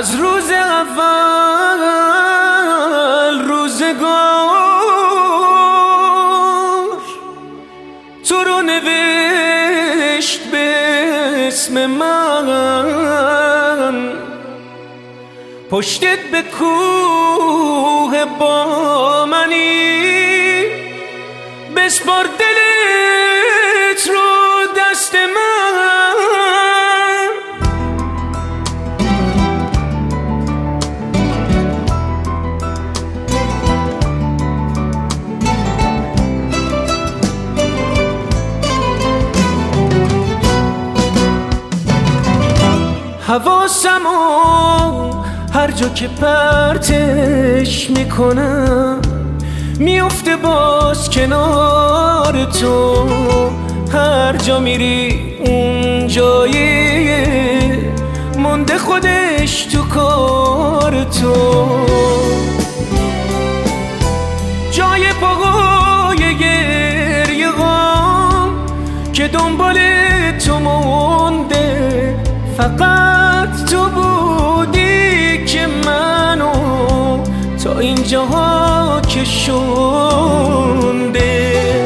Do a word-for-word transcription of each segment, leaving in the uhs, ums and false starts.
از روز اول روزگار تو رو نوشت به اسم من، پشتت به کوه با منی، بسپار دلت رو دست من. حواسمو هر جا که پرتش میکنم میفته باز کنار تو، هر جا میری اون جایی مونده خودش تو کار تو، جای پاهای گریه غم که دنبال تو مونده، فقط تو بودی که منو تا اینجاها کشونده.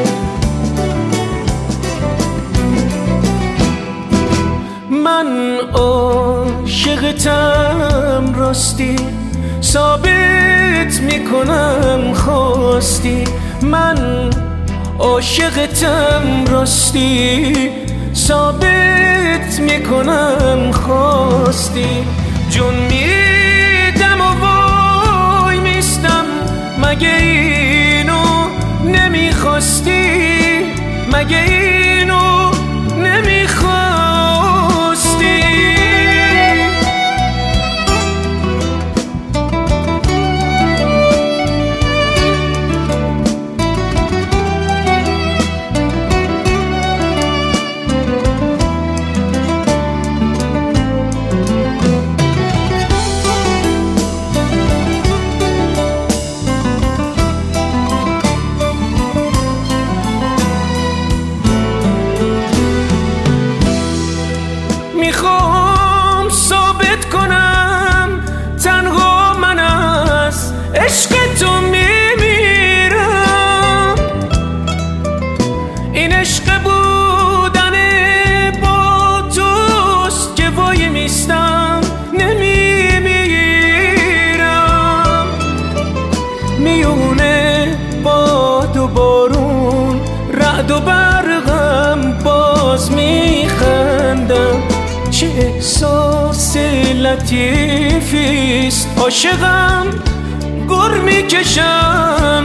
من عاشقتم راستی، ثابت میکنم خواستی. من عاشقتم راستی، ثابت میکنم خواستی. جون میدم و وای میستم، مگه اینو نمیخواستی؟ مگه اینو نمیخواستی؟ میخوام ثابت کنم تنها من از عشق تو میمیرم، این عشق بودن با توست که وای میستم نمیمیرم. میونه باد و بارون رعد و برقم باز میخندم، چه احساس لطیفیست عاشقم گر میکشم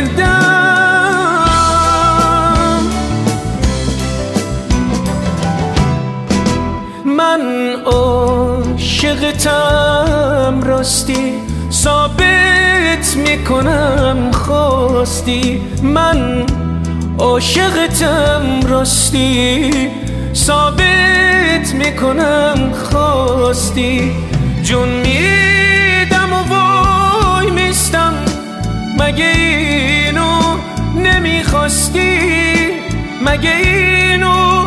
زندم. من عاشقتم راستی، ثابت میکنم خواستی. من عاشقتم راستی، ثابت میکنم خواستی. جون میدم و وای میستم، مگه اینو نمیخواستی؟ مگه اینو